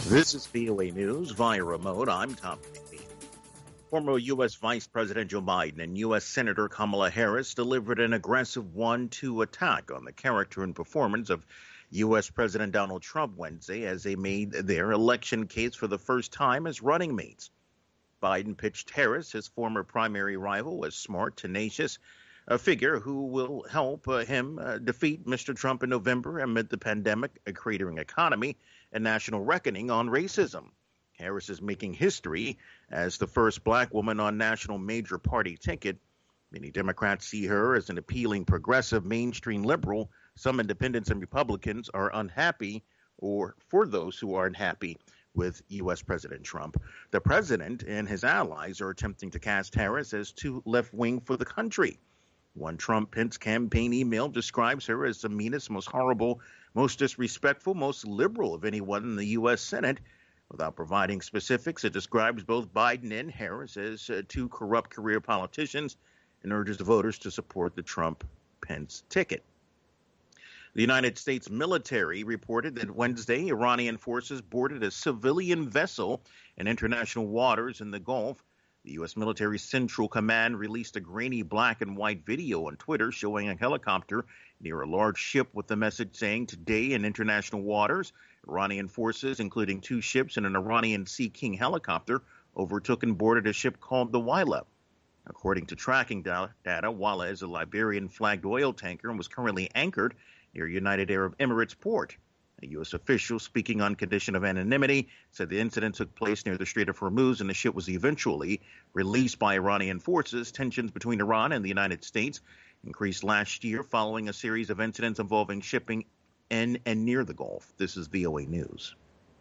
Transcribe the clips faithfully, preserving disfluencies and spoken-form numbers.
This is V O A News via remote. I'm Tom McNeil. Former U S. Vice President Joe Biden and U S. Senator Kamala Harris delivered an aggressive one two attack on the character and performance of U S. President Donald Trump Wednesday as they made their election case for the first time as running mates. Biden pitched Harris, his former primary rival, as smart, tenacious, a figure who will help uh, him uh, defeat Mister Trump in November amid the pandemic, a cratering economy, and national reckoning on racism. Harris is making history as the first black woman on national major party ticket. Many Democrats see her as an appealing progressive mainstream liberal. Some independents and Republicans are unhappy, or for those who are unhappy with U S. President Trump. The president and his allies are attempting to cast Harris as too left-wing for the country. One Trump-Pence campaign email describes her as the meanest, most horrible, most disrespectful, most liberal of anyone in the U S. Senate. Without providing specifics, it describes both Biden and Harris as uh, two corrupt career politicians and urges the voters to support the Trump-Pence ticket. The United States military reported that Wednesday, Iranian forces boarded a civilian vessel in international waters in the Gulf. The U S. military Central Command released a grainy black and white video on Twitter showing a helicopter near a large ship with the message saying, "Today in international waters, Iranian forces, including two ships and an Iranian Sea King helicopter, overtook and boarded a ship called the Wila." According to tracking data, Wila is a Liberian-flagged oil tanker and was currently anchored near United Arab Emirates port. A U S official speaking on condition of anonymity said the incident took place near the Strait of Hormuz and the ship was eventually released by Iranian forces. Tensions between Iran and the United States increased last year following a series of incidents involving shipping in and near the Gulf. This is V O A News.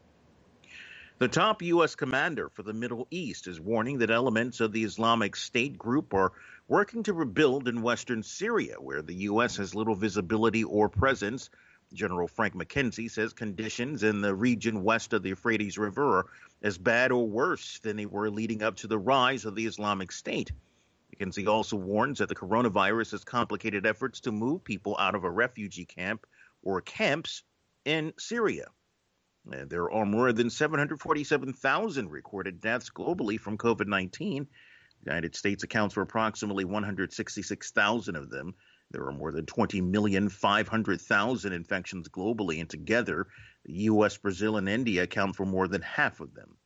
The top U S commander for the Middle East is warning that elements of the Islamic State group are working to rebuild in western Syria, where the U S has little visibility or presence. General Frank McKenzie says conditions in the region west of the Euphrates River are as bad or worse than they were leading up to the rise of the Islamic State. McKenzie also warns that the coronavirus has complicated efforts to move people out of a refugee camp or camps in Syria. And there are more than seven hundred forty-seven thousand recorded deaths globally from COVID nineteen. The United States accounts for approximately one hundred sixty-six thousand of them. There are more than twenty million five hundred thousand infections globally, and together, the U S, Brazil, and India account for more than half of them.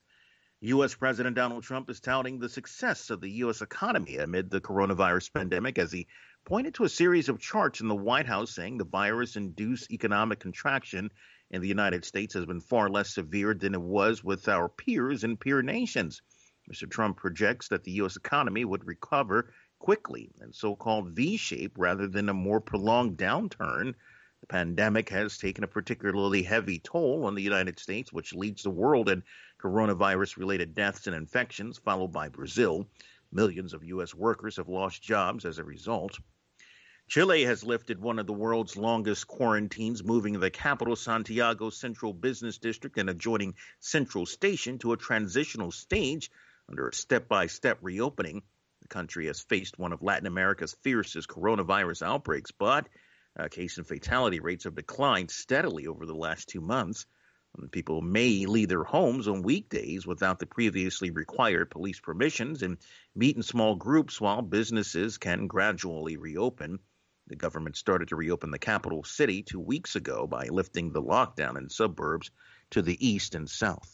U S. President Donald Trump is touting the success of the U S economy amid the coronavirus pandemic as he pointed to a series of charts in the White House saying the virus-induced economic contraction in the United States has been far less severe than it was with our peers and peer nations. Mister Trump projects that the U S economy would recover quickly in so-called V-shape rather than a more prolonged downturn. The pandemic has taken a particularly heavy toll on the United States, which leads the world in coronavirus-related deaths and infections, followed by Brazil. Millions of U S workers have lost jobs as a result. Chile has lifted one of the world's longest quarantines, moving the capital Santiago Central Business District and adjoining Central Station to a transitional stage under a step-by-step reopening. The country has faced one of Latin America's fiercest coronavirus outbreaks, but uh, case and fatality rates have declined steadily over the last two months. And people may leave their homes on weekdays without the previously required police permissions and meet in small groups while businesses can gradually reopen. The government started to reopen the capital city two weeks ago by lifting the lockdown in suburbs to the east and south.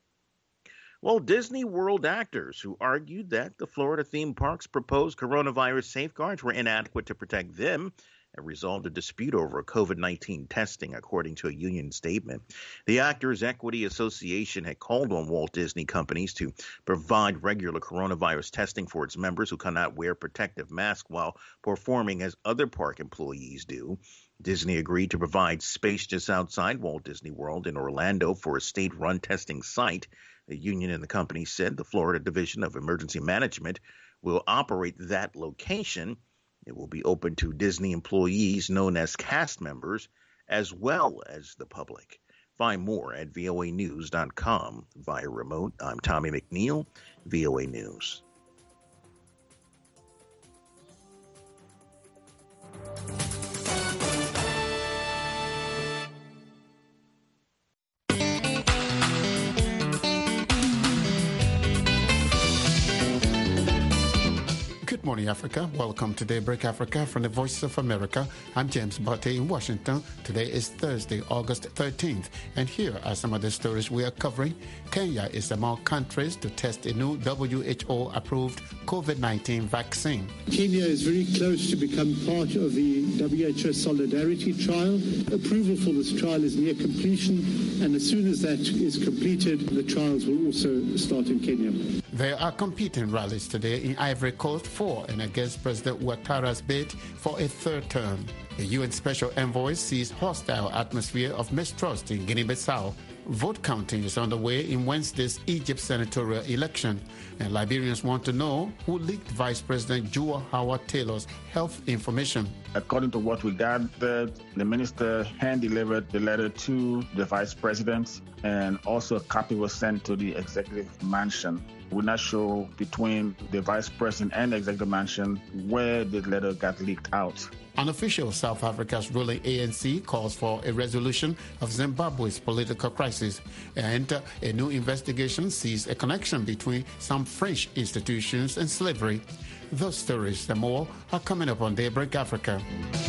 Well, Disney World actors who argued that the Florida theme park's proposed coronavirus safeguards were inadequate to protect them have resolved a dispute over COVID nineteen testing, according to a union statement. The Actors Equity Association had called on Walt Disney Companies to provide regular coronavirus testing for its members who cannot wear protective masks while performing as other park employees do. Disney agreed to provide space just outside Walt Disney World in Orlando for a state-run testing site. The union and the company said the Florida Division of Emergency Management will operate that location. It will be open to Disney employees known as cast members as well as the public. Find more at V O A news dot com via remote. I'm Tommy McNeil, V O A News. morning, Africa. Welcome to Daybreak Africa from the Voice of America. I'm James Botte in Washington. Today is Thursday, August thirteenth, and here are some of the stories we are covering. Kenya is among countries to test a new W H O-approved COVID nineteen vaccine. Kenya is very close to become part of the W H O Solidarity trial. Approval for this trial is near completion, and as soon as that is completed, the trials will also start in Kenya. There are competing rallies today in Ivory Coast for and against President Ouattara's bid for a third term. The U N Special Envoy sees hostile atmosphere of mistrust in Guinea-Bissau. Vote counting is underway in Wednesday's Egypt senatorial election, and Liberians want to know who leaked Vice President Jua Howard Taylor's health information. According to what we gathered, the minister hand-delivered the letter to the vice president, and also a copy was sent to the executive mansion. We're not sure between the vice president and the executive mansion where the letter got leaked out. Unofficial South Africa's ruling A N C calls for a resolution of Zimbabwe's political crisis, and uh, a new investigation sees a connection between some French institutions and slavery. Those stories and more are coming up on Daybreak Africa.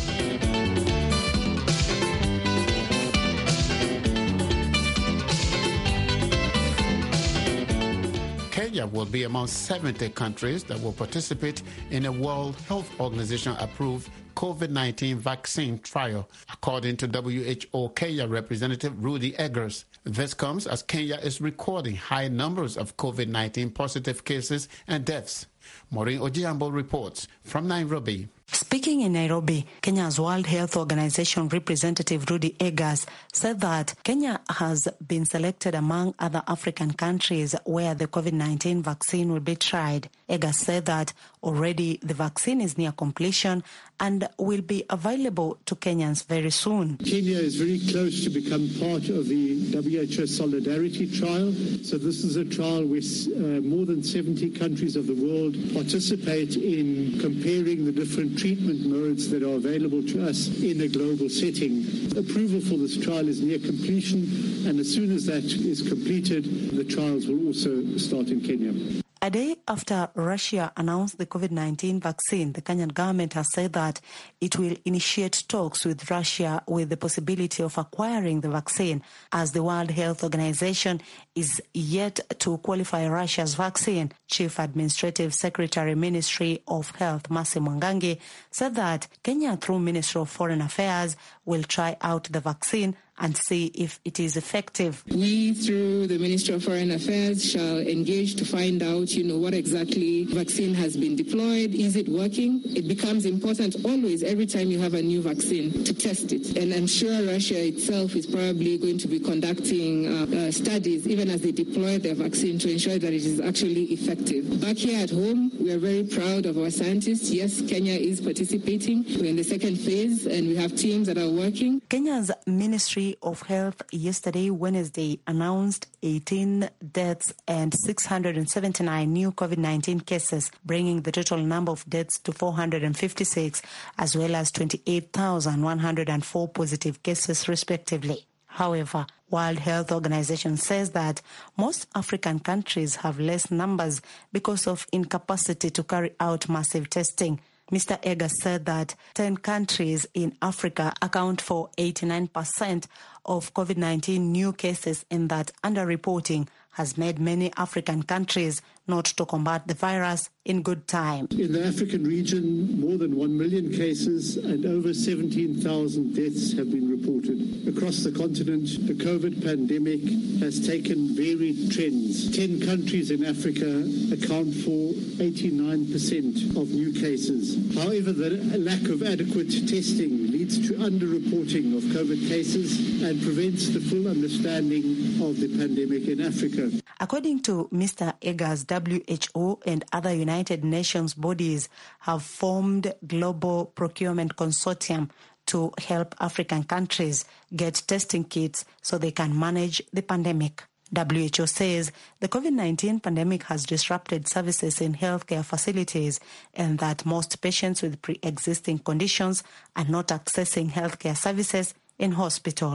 Kenya will be among seventy countries that will participate in a World Health Organization-approved COVID nineteen vaccine trial, according to W H O Kenya Representative Rudy Eggers. This comes as Kenya is recording high numbers of COVID nineteen positive cases and deaths. Maureen Ojiambo reports from Nairobi. Speaking in Nairobi, Kenya's World Health Organization representative Rudy Eggers said that Kenya has been selected among other African countries where the COVID nineteen vaccine will be tried. Eggers said that already the vaccine is near completion and will be available to Kenyans very soon. Kenya is very close to become part of the W H O Solidarity trial. So this is a trial where uh, more than seventy countries of the world participate in comparing the different treatment modes that are available to us in a global setting. Approval for this trial is near completion, and as soon as that is completed, the trials will also start in Kenya. A day after Russia announced the COVID nineteen vaccine, the Kenyan government has said that it will initiate talks with Russia with the possibility of acquiring the vaccine, as the World Health Organization is yet to qualify Russia's vaccine. Chief Administrative Secretary, Ministry of Health, Mercy Mwangangi, said that Kenya, through Ministry of Foreign Affairs, will try out the vaccine and see if it is effective. We, through the Ministry of Foreign Affairs, shall engage to find out, you know, what exactly vaccine has been deployed. Is it working? It becomes important always, every time you have a new vaccine, to test it. And I'm sure Russia itself is probably going to be conducting uh, uh, studies, even as they deploy their vaccine, to ensure that it is actually effective. Back here at home, we are very proud of our scientists. Yes, Kenya is participating. We're in the second phase, and we have teams that are working. Kenya's Ministry of Health yesterday, Wednesday, announced eighteen deaths and six hundred seventy-nine new COVID nineteen cases, bringing the total number of deaths to four hundred fifty-six, as well as twenty-eight thousand one hundred four positive cases, respectively. However, World Health Organization says that most African countries have less numbers because of incapacity to carry out massive testing. Mister Eggers said that ten countries in Africa account for eighty-nine percent of COVID nineteen new cases, and that underreporting has made many African countries not to combat the virus in good time. In the African region, more than one million cases and over seventeen thousand deaths have been reported. Across the continent, the COVID pandemic has taken varied trends. Ten countries in Africa account for eighty-nine percent of new cases. However, the lack of adequate testing leads to underreporting of COVID cases and prevents the full understanding of the pandemic in Africa. According to Mister Eggers, W H O and other United Nations bodies have formed Global Procurement Consortium to help African countries get testing kits so they can manage the pandemic. W H O says the COVID nineteen pandemic has disrupted services in healthcare facilities, and that most patients with pre-existing conditions are not accessing healthcare services in hospitals.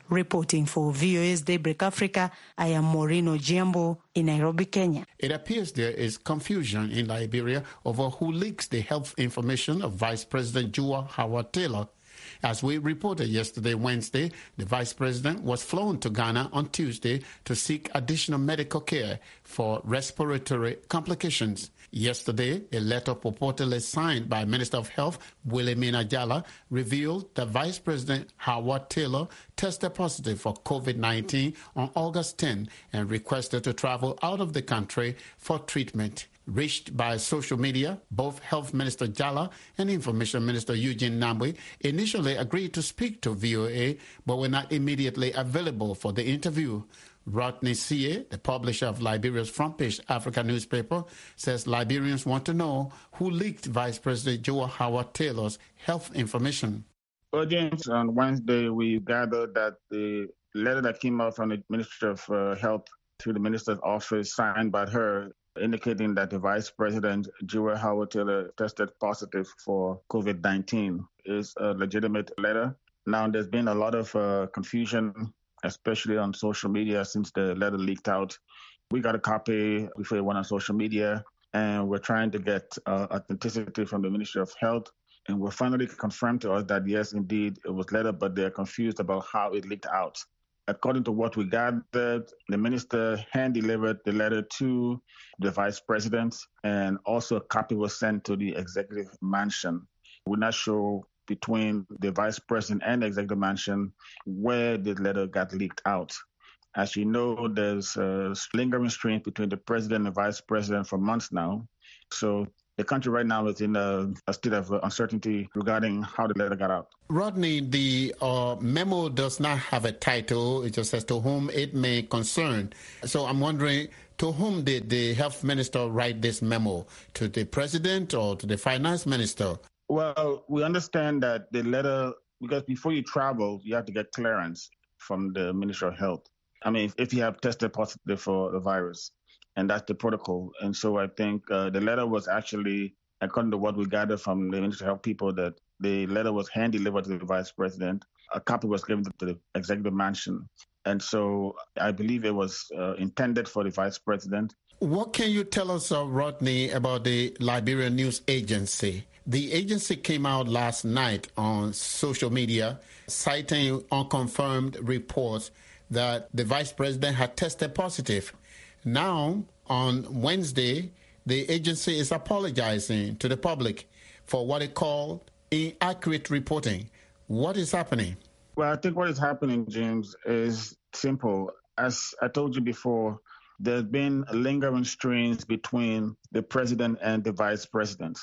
Reporting for V O A's Daybreak Africa, I am Maureen Ojiambo in Nairobi, Kenya. It appears there is confusion in Liberia over who leaks the health information of Vice President Joua Howard-Taylor. As we reported yesterday, Wednesday, the Vice President was flown to Ghana on Tuesday to seek additional medical care for respiratory complications. Yesterday, a letter purportedly signed by Minister of Health Wilhelmina Jala revealed that Vice President Howard-Taylor tested positive for COVID nineteen on August tenth and requested to travel out of the country for treatment. Reached by social media, both Health Minister Jala and Information Minister Eugene Nambwe initially agreed to speak to V O A, but were not immediately available for the interview. Rodney Sie, the publisher of Liberia's front page Africa newspaper, says Liberians want to know who leaked Vice President Joua Howard-Taylor's health information. Well, James, on Wednesday, we gathered that the letter that came out from the Ministry of uh, Health to the Minister's office, signed by her, indicating that the Vice President Joua Howard-Taylor tested positive for COVID nineteen, is a legitimate letter. Now, there's been a lot of uh, confusion, especially on social media, since the letter leaked out. We got a copy before it went on social media, and we're trying to get uh, authenticity from the Ministry of Health. And we're finally confirmed to us that, yes, indeed, it was letter, but they're confused about how it leaked out. According to what we gathered, the minister hand-delivered the letter to the vice president, and also a copy was sent to the executive mansion. We're not sure between the vice president and the executive mansion where the letter got leaked out. As you know, there's a lingering strain between the president and the vice president for months now. So the country right now is in a, a state of uncertainty regarding how the letter got out. Rodney, the uh, memo does not have a title. It just says to whom it may concern. So I'm wondering, to whom did the health minister write this memo? To the president or to the finance minister? Well, we understand that the letter, because before you travel, you have to get clearance from the Ministry of Health. I mean, if you have tested positive for the virus, and that's the protocol. And so I think uh, the letter was actually, according to what we gathered from the Ministry of Health people, that the letter was hand-delivered to the vice president. A copy was given to the executive mansion. And so I believe it was uh, intended for the vice president. What can you tell us, uh, Rodney, about the Liberian News Agency? The agency came out last night on social media citing unconfirmed reports that the vice president had tested positive. Now, on Wednesday, the agency is apologizing to the public for what it called inaccurate reporting. What is happening? Well, I think what is happening, James, is simple. As I told you before, there's been lingering strains between the president and the vice president.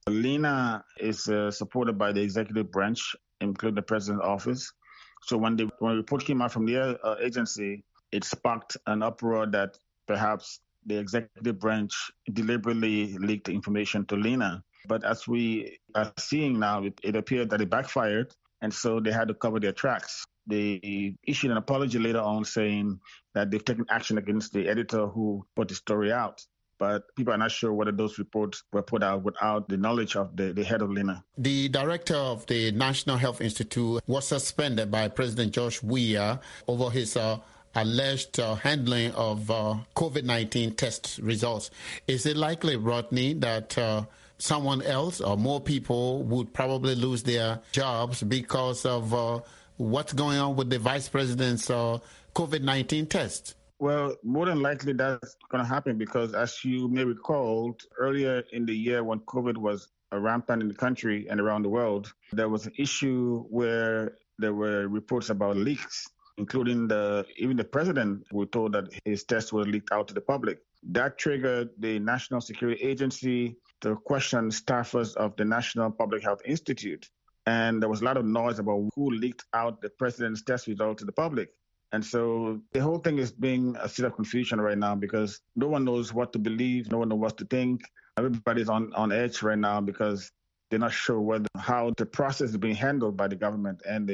Lena is uh, supported by the executive branch, including the president's office. So when the, when the report came out from the uh, agency, it sparked an uproar that perhaps the executive branch deliberately leaked information to Lena. But as we are seeing now, it, it appeared that it backfired, and so they had to cover their tracks. They issued an apology later on saying that they've taken action against the editor who put the story out. But people are not sure whether those reports were put out without the knowledge of the, the head of Lena. The director of the National Health Institute was suspended by President George Weah over his uh, alleged uh, handling of uh, COVID nineteen test results. Is it likely, Rodney, that uh, someone else or more people would probably lose their jobs because of uh, what's going on with the vice president's uh, COVID nineteen test? Well, more than likely that's going to happen because, as you may recall, earlier in the year when COVID was rampant in the country and around the world, there was an issue where there were reports about leaks, including the even the president who told that his tests were leaked out to the public. That triggered the National Security Agency to question staffers of the National Public Health Institute. And there was a lot of noise about who leaked out the president's test result to the public. And so the whole thing is being a state of confusion right now because no one knows what to believe, no one knows what to think. Everybody's on, on edge right now because they're not sure whether how the process is being handled by the government and the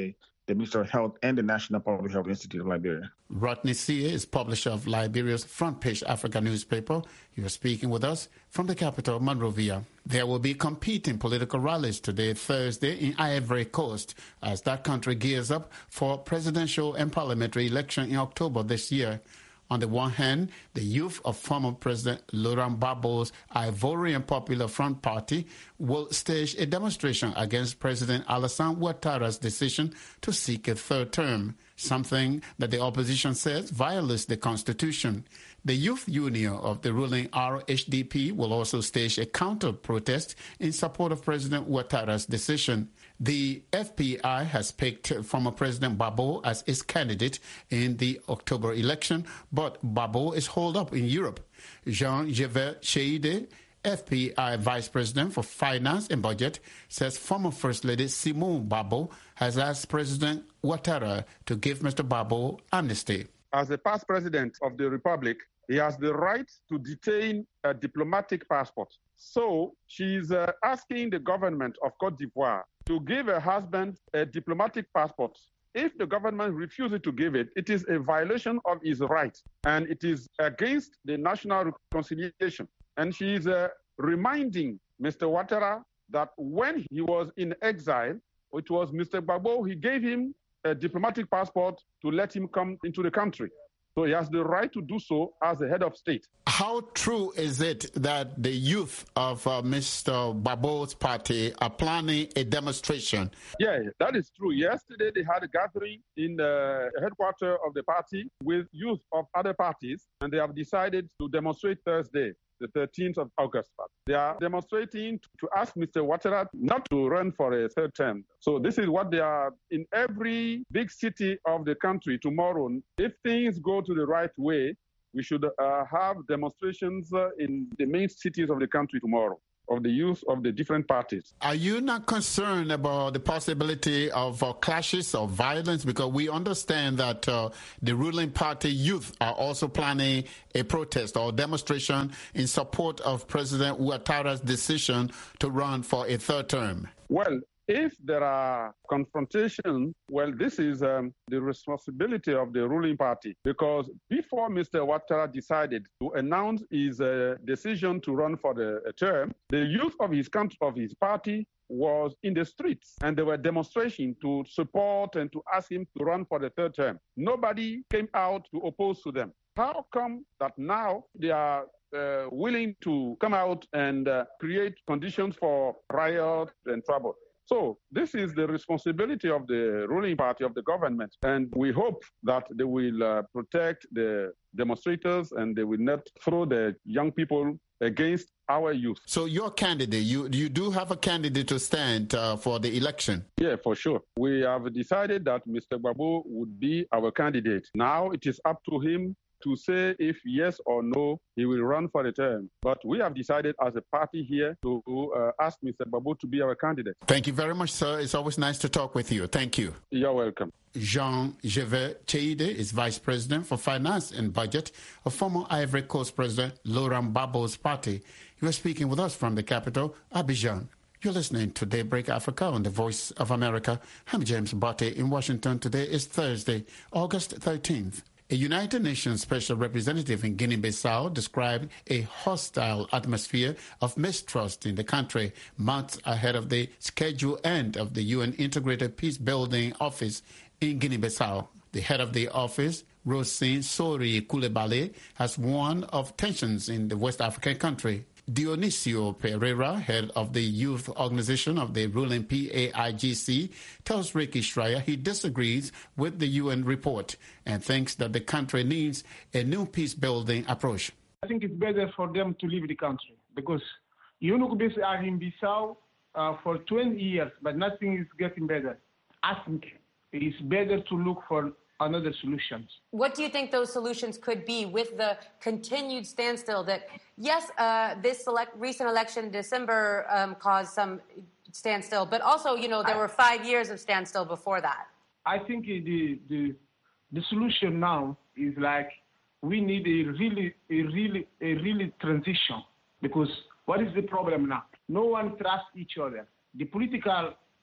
the Ministry of Health and the National Public Health Institute of Liberia. Rodney Sia is publisher of Liberia's Front Page Africa newspaper. He was speaking with us from the capital, Monrovia. There will be competing political rallies today, Thursday, in Ivory Coast, as that country gears up for presidential and parliamentary election in October this year. On the one hand, the youth of former President Laurent Gbagbo's Ivorian Popular Front Party will stage a demonstration against President Alassane Ouattara's decision to seek a third term, something that the opposition says violates the constitution. The Youth Union of the ruling R H D P will also stage a counter-protest in support of President Ouattara's decision. The F P I has picked former President Gbagbo as its candidate in the October election, but Gbagbo is holed up in Europe. Jean-Gervais Cheide, F P I Vice President for Finance and Budget, says former First Lady Simone Gbagbo has asked President Ouattara to give Mister Gbagbo amnesty. As the past president of the Republic, he has the right to detain a diplomatic passport. So she's uh, asking the government of Cote d'Ivoire to give her husband a diplomatic passport. If the government refuses to give it, it is a violation of his right, and it is against the national reconciliation. And she is uh, reminding Mister Ouattara that when he was in exile, it was Mister Gbagbo, he gave him a diplomatic passport to let him come into the country. So he has the right to do so as the head of state. How true is it that the youth of uh, Mister Gbagbo's party are planning a demonstration? Yeah, that is true. Yesterday they had a gathering in the headquarters of the party with youth of other parties, and they have decided to demonstrate Thursday, the thirteenth of August. They are demonstrating to ask Mister Ouattara not to run for a third term. So this is what they are in every big city of the country tomorrow. If things go to the right way, we should uh, have demonstrations uh, in the main cities of the country tomorrow of the youth of the different parties. Are you not concerned about the possibility of uh, clashes or violence? Because we understand that uh, the ruling party youth are also planning a protest or demonstration in support of President Ouattara's decision to run for a third term. Well, if there are confrontations, well, this is um, the responsibility of the ruling party, because before Mister Ouattara decided to announce his uh, decision to run for the uh, term, the youth of his country, of his party was in the streets, and there were demonstrations to support and to ask him to run for the third term. Nobody came out to oppose to them. How come that now they are uh, willing to come out and uh, create conditions for riot and trouble? So this is the responsibility of the ruling party of the government, and we hope that they will uh, protect the demonstrators and they will not throw the young people against our youth. So your candidate, you you do have a candidate to stand uh, for the election? Yeah, for sure. We have decided that Mister Gbagbo would be our candidate. Now it is up to him to say if yes or no he will run for the term. But we have decided as a party here to uh, ask Mister Gbagbo to be our candidate. Thank you very much, sir. It's always nice to talk with you. Thank you. You're welcome. Jean-Gervais Cheide is Vice President for Finance and Budget of former Ivory Coast President Laurent Gbagbo's party. He was speaking with us from the capital, Abidjan. You're listening to Daybreak Africa on the Voice of America. I'm James Botte in Washington. Today is Thursday, August thirteenth. A United Nations Special Representative in Guinea-Bissau described a hostile atmosphere of mistrust in the country months ahead of the scheduled end of the U N Integrated Peace-Building Office in Guinea-Bissau. The head of the office, Rosine Sori Coulibaly, has warned of tensions in the West African country. Dionisio Pereira, head of the youth organization of the ruling P A I G C, tells Ricky Schreier he disagrees with the U N report and thinks that the country needs a new peace-building approach. I think it's better for them to leave the country because U N are in Bissau uh, for twenty years, but nothing is getting better. I think it's better to look for another solutions. What do you think those solutions could be with the continued standstill that, yes, uh, this select, recent election in December um, caused some standstill, but also, you know, there were five years of standstill before that? I think the the, the solution now is like we need a really, a really, a really transition because what is the problem now? No one trusts each other. The political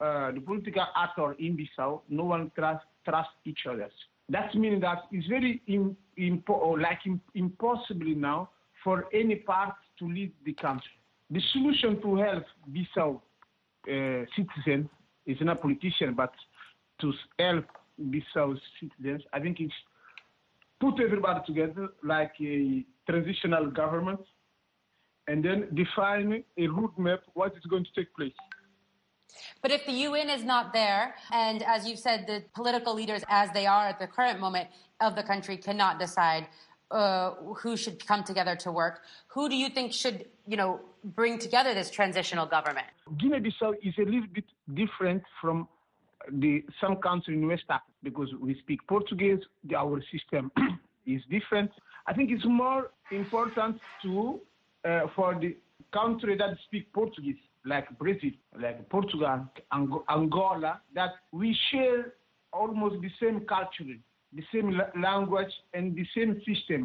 uh, the political actor in Bissau, no one trust trust each other. That means that it's very in, impo- or like in, impossible now for any part to lead the country. The solution to help Bissau uh, citizens is not politician, but to help Bissau citizens, I think it's put everybody together like a transitional government, and then define a roadmap what is going to take place. But if the U N is not there, and as you've said, the political leaders, as they are at the current moment of the country, cannot decide uh, who should come together to work, who do you think should, you know, bring together this transitional government? Guinea-Bissau is a little bit different from the some countries in West Africa because we speak Portuguese. Our system is different. I think it's more important to uh, for the country that speak Portuguese, like Brazil, like Portugal, Ang- Angola, that we share almost the same culture, the same la- language, and the same system.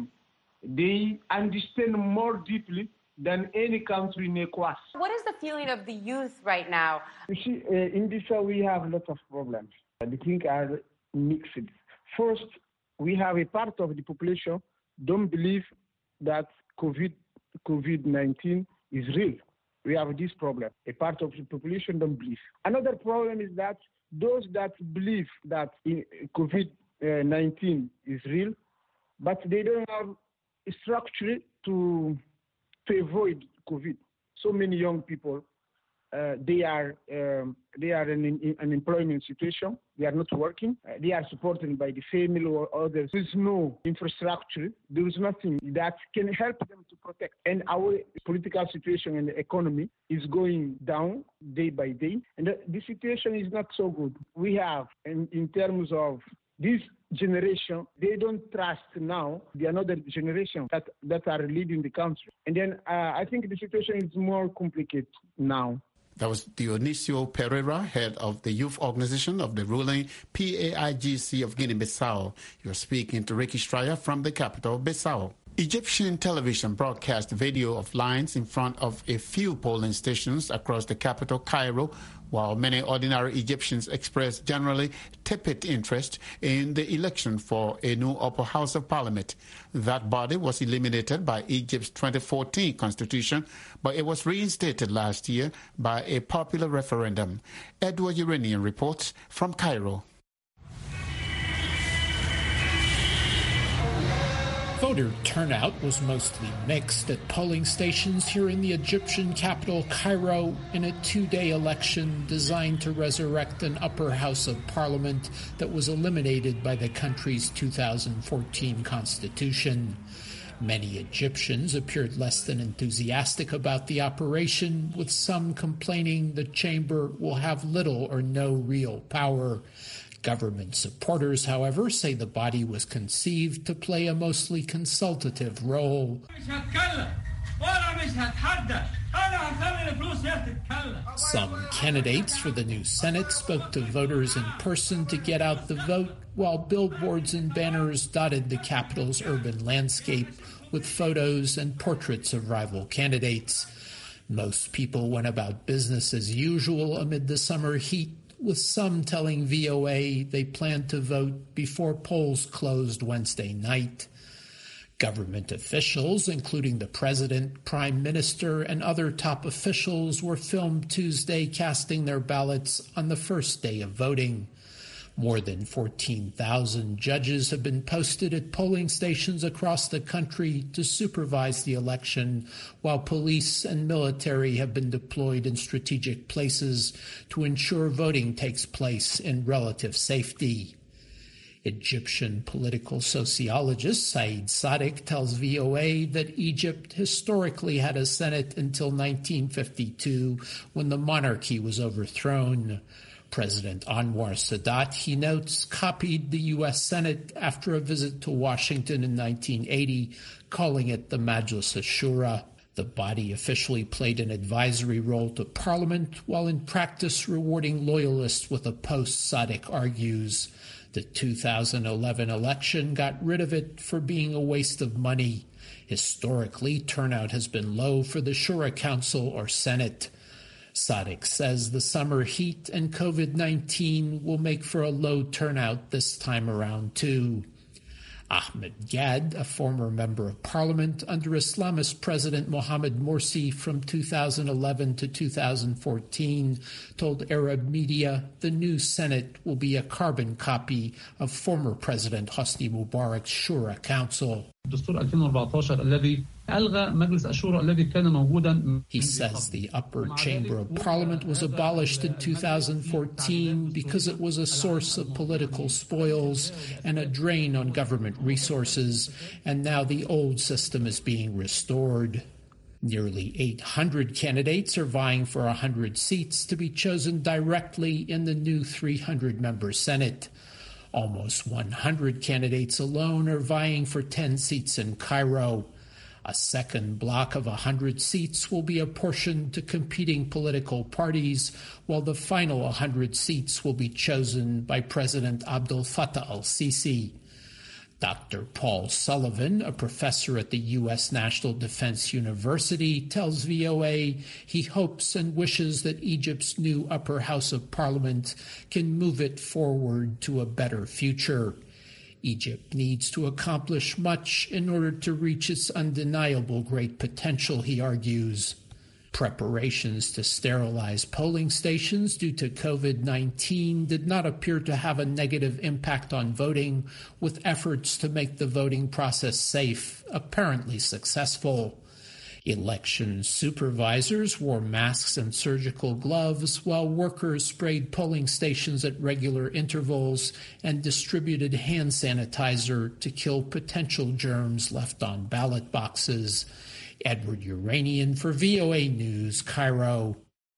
They understand more deeply than any country in ECOWAS. What is the feeling of the youth right now? You see, uh, in Bissau, we have lots of problems. The things are mixed. First, we have a part of the population don't believe that COVID, COVID nineteen is real. We have this problem. A part of the population don't believe. Another problem is that those that believe that COVID nineteen is real, but they don't have a structure to to avoid COVID. So many young people, uh, they are um, they are in, in an employment situation. They are not working. Uh, they are supported by the family or others. There is no infrastructure. There is nothing that can help them to protect. And our political situation and the economy is going down day by day. And the, the situation is not so good. We have, in, in terms of this generation, they don't trust now the another generation that, that are leading the country. And then uh, I think the situation is more complicated now. That was Dionisio Pereira, head of the youth organization of the ruling P A I G C of Guinea-Bissau. You're speaking to Ricky Stryer from the capital, Bissau. Egyptian television broadcast video of lines in front of a few polling stations across the capital, Cairo, while many ordinary Egyptians expressed generally tepid interest in the election for a new upper house of parliament. That body was eliminated by Egypt's twenty fourteen constitution, but it was reinstated last year by a popular referendum. Edward Uranian reports from Cairo. Voter turnout was mostly mixed at polling stations here in the Egyptian capital, Cairo, in a two-day election designed to resurrect an upper house of parliament that was eliminated by the country's two thousand fourteen constitution. Many Egyptians appeared less than enthusiastic about the operation, with some complaining the chamber will have little or no real power. Government supporters, however, say the body was conceived to play a mostly consultative role. Some candidates for the new Senate spoke to voters in person to get out the vote, while billboards and banners dotted the capital's urban landscape with photos and portraits of rival candidates. Most people went about business as usual amid the summer heat, with some telling V O A they planned to vote before polls closed Wednesday night. Government officials, including the president, prime minister, and other top officials, were filmed Tuesday casting their ballots on the first day of voting. More than fourteen thousand judges have been posted at polling stations across the country to supervise the election, while police and military have been deployed in strategic places to ensure voting takes place in relative safety. Egyptian political sociologist Saeed Sadiq tells V O A that Egypt historically had a Senate until nineteen fifty-two, when the monarchy was overthrown. President Anwar Sadat, he notes, copied the U S Senate after a visit to Washington in nineteen eighty, calling it the Majlis Ashura. The body officially played an advisory role to Parliament, while in practice rewarding loyalists with a post, Sadiq argues. The two thousand eleven election got rid of it for being a waste of money. Historically, turnout has been low for the Shura Council or Senate. Sadiq says the summer heat and COVID nineteen will make for a low turnout this time around, too. Ahmed Gad, a former member of parliament under Islamist President Mohamed Morsi from two thousand eleven to two thousand fourteen, told Arab media the new Senate will be a carbon copy of former President Hosni Mubarak's Shura Council. He says the upper chamber of parliament was abolished in two thousand fourteen because it was a source of political spoils and a drain on government resources, and now the old system is being restored. Nearly eight hundred candidates are vying for one hundred seats to be chosen directly in the new three hundred member Senate. Almost one hundred candidates alone are vying for ten seats in Cairo. A second block of one hundred seats will be apportioned to competing political parties, while the final one hundred seats will be chosen by President Abdel Fattah al-Sisi. Doctor Paul Sullivan, a professor at the U S National Defense University, tells V O A he hopes and wishes that Egypt's new upper house of parliament can move it forward to a better future. Egypt needs to accomplish much in order to reach its undeniable great potential, he argues. Preparations to sterilize polling stations due to COVID nineteen did not appear to have a negative impact on voting, with efforts to make the voting process safe apparently successful. Election supervisors wore masks and surgical gloves while workers sprayed polling stations at regular intervals and distributed hand sanitizer to kill potential germs left on ballot boxes. Edward Uranian for V O A News, Cairo.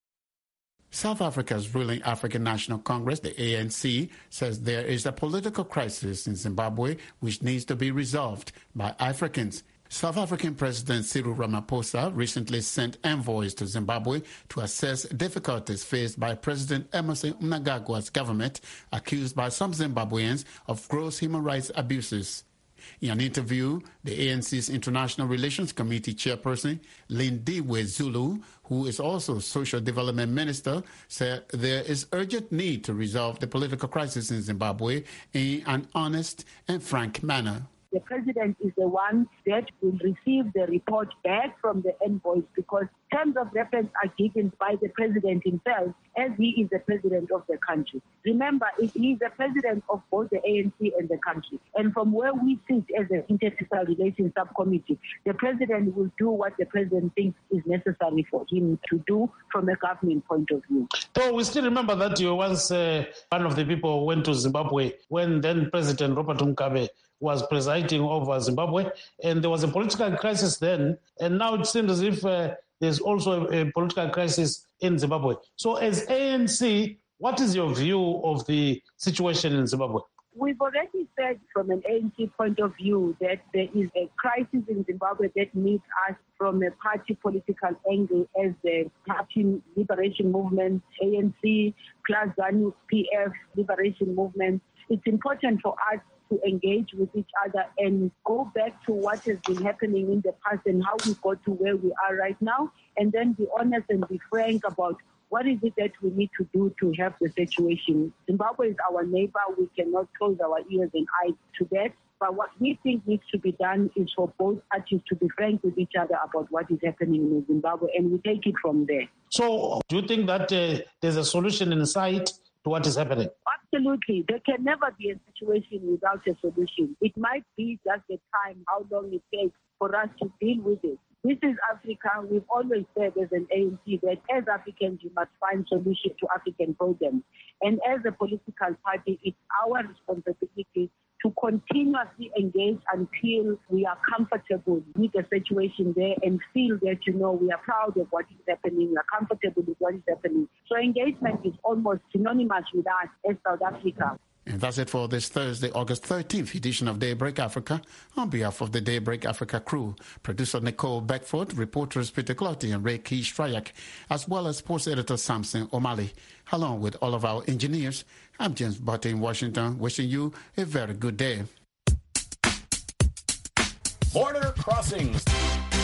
South Africa's ruling African National Congress, the A N C, says there is a political crisis in Zimbabwe which needs to be resolved by Africans. South African President Cyril Ramaphosa recently sent envoys to Zimbabwe to assess difficulties faced by President Emmerson Mnangagwa's government, accused by some Zimbabweans of gross human rights abuses. In an interview, the A N C's International Relations Committee chairperson, Lindiwe Zulu, who is also Social Development Minister, said there is urgent need to resolve the political crisis in Zimbabwe in an honest and frank manner. The president is the one that will receive the report back from the envoys, because terms of reference are given by the president himself, as he is the president of the country. Remember, he is the president of both the A N C and the country. And from where we sit as the International Relations Subcommittee, the president will do what the president thinks is necessary for him to do from a government point of view. So we still remember that you once uh, one of the people who went to Zimbabwe when then President Robert Mugabe was presiding over Zimbabwe, and there was a political crisis then, and now it seems as if uh, there's also a, a political crisis in Zimbabwe. So as A N C, what is your view of the situation in Zimbabwe? We've already said from an A N C point of view that there is a crisis in Zimbabwe that needs us from a party political angle as the Party Liberation Movement, A N C, plus ZANU P F Liberation Movement. It's important for us to engage with each other and go back to what has been happening in the past and how we got to where we are right now, and then be honest and be frank about what is it that we need to do to help the situation. Zimbabwe is our neighbor. We cannot close our ears and eyes to that. But what we think needs to be done is for both parties to be frank with each other about what is happening in Zimbabwe, and we take it from there. So do you think that uh, there's a solution in sight to what is happening? Absolutely. There can never be a situation without a solution. It might be just the time, how long it takes for us to deal with it. This is Africa. We've always said as an A N C that as Africans, you must find solutions to African problems. And as a political party, it's our responsibility to continuously engage until we are comfortable with the situation there and feel that, you know, we are proud of what is happening, we are comfortable with what is happening. So engagement is almost synonymous with us as South Africa. And that's it for this Thursday, August thirteenth edition of Daybreak Africa. On behalf of the Daybreak Africa crew, producer Nicole Beckford, reporters Peter Clotty and Ray Key-Strayak, as well as sports editor Samson O'Malley, along with all of our engineers. I'm James Butte in Washington, wishing you a very good day. Border Crossings.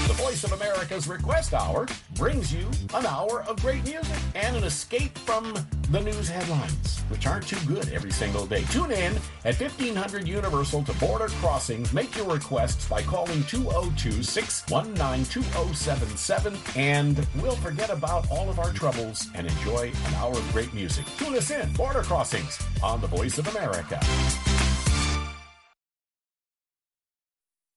The Voice of America's Request Hour brings you an hour of great music and an escape from the news headlines, which aren't too good every single day. Tune in at fifteen hundred Universal to Border Crossings. Make your requests by calling two oh two, six one nine, two oh seven seven, and we'll forget about all of our troubles and enjoy an hour of great music. Tune us in, Border Crossings, on the Voice of America.